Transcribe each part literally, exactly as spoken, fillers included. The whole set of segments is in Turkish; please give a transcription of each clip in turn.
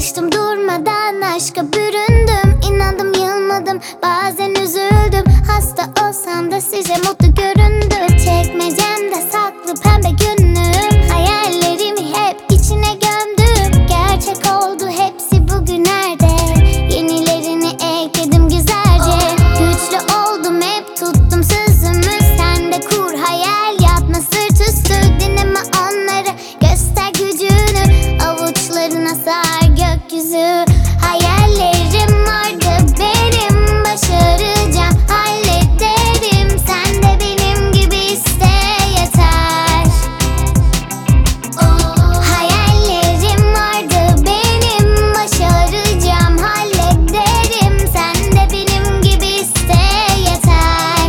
Çalıştım durmadan, aşka büründüm. İnandım, yılmadım, bazen üzüldüm. Hasta olsam da size mutlu göründüm. Çekmecemde saklı pembe günlüğüm. Hayallerimi hep içine gömdüm. Gerçek oldu hepsi bugünlerde. Yenilerini ekledim güzelce. Güçlü oldum, hep tuttum sözümü. Sen de kur hayal, yatma sırt üstü. Dinleme onları, göster gücünü. Avuçlarına sar gökyüzü. Hayallerim vardı benim, başaracağım, hallederim. Sen de benim gibi iste yeter. Hayallerim vardı benim, başaracağım, hallederim. Sen de benim gibi iste yeter.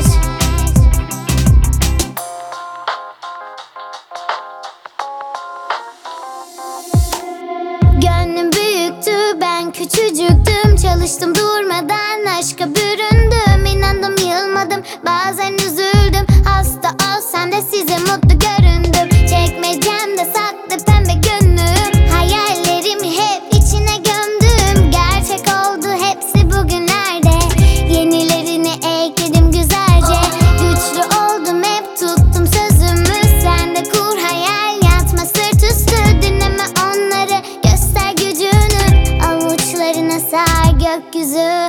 Gönlüm büyüktü, ben küçücüktüm. Çalıştım durmadan, aşka büründüm. İnandım, yılmadım, bazen üzüldüm. Hasta olsam da size mutlu göründüm. Çekmecemde saklı pembe günlüğüm. Hayallerimi hep içine gömdüm. Gerçek oldu hepsi bugünlerde. Yenilerini ekledim güzelce. Güçlü oldum, hep tuttum sözümü. Sen de kur hayal, yatma sırt üstü. Dinleme onları, göster gücünü. Avuçlarına sar gökyüzü.